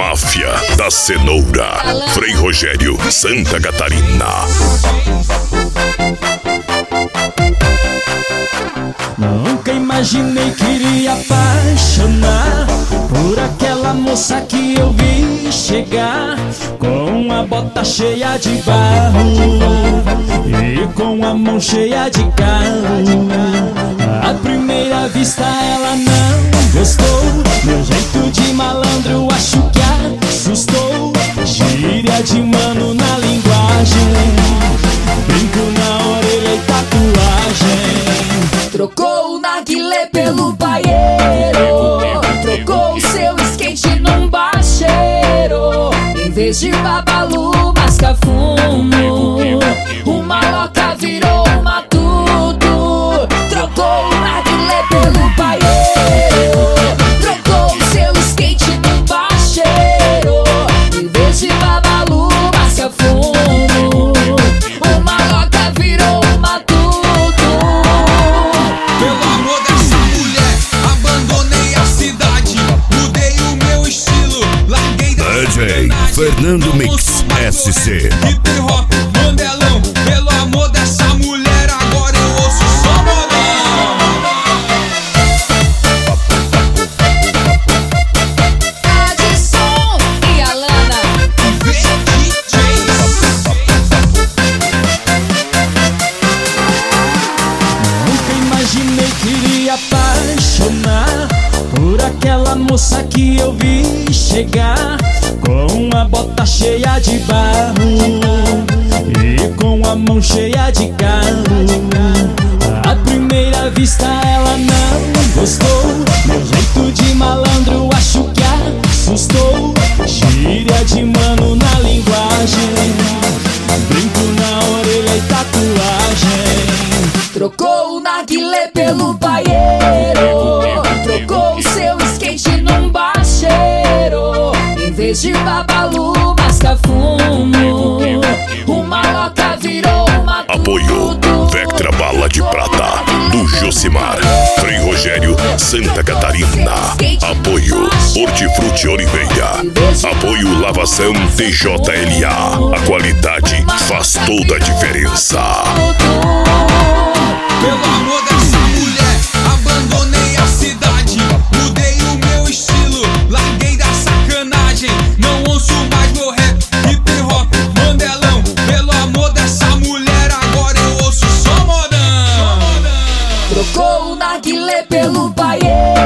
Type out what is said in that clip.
Máfia da Cenoura, Frei Rogério, Santa Catarina. Nunca imaginei que iria apaixonar por aquela moça que eu vi chegar com a bota cheia de barro e com a mão cheia de carro. À primeira vista ela não gostou, meu jeito de malandro acho que assustou. Gíria de mano na linguagem, brinco na orelha e tatuagem. Trocou o narguilé pelo paieiro, trocou o seu skate num bacheiro. Em vez de babalu, masca fumo, uma loca virou um matuto. Trocou o narguilé pelo paieiro, trocou o seu skate num bacheiro. Em vez de babalu, masca fumo, uma loca virou um matuto. Pelo amor dessa mulher, abandonei a cidade, mudei o meu estilo, larguei da DJ Fernando Mix SC. hip hop, mandelão. Pelo amor dessa mulher, agora eu ouço só modão. Adson e Alana. Nunca imaginei que iria apaixonar por aquela moça que eu vi chegar com a bota cheia de barro e com a mão cheia de carro. À primeira vista ela não gostou, meu jeito de malandro acho que assustou. Gíria de mano na linguagem, brinco na orelha e tatuagem. Trocou o narguilé pelo paieiro, trocou o seu skate num bacheiro. Em vez de babalu, masca fumo, uma loca virou um matuto. Apoio Vectra Bala de Prata do Josimar, Frei Rogério, Santa Catarina. Apoio Hortifruti Oliveira. Apoio Lavação TJLA. A qualidade faz toda a diferença. Pelo amor dessa mulher, abandonei a cidade, mudei o meu estilo, larguei da sacanagem. Não ouço mais meu rap, hip hop, mandelão. Pelo amor dessa mulher, agora eu ouço só modão. Trocou o narguilé pelo paieiro,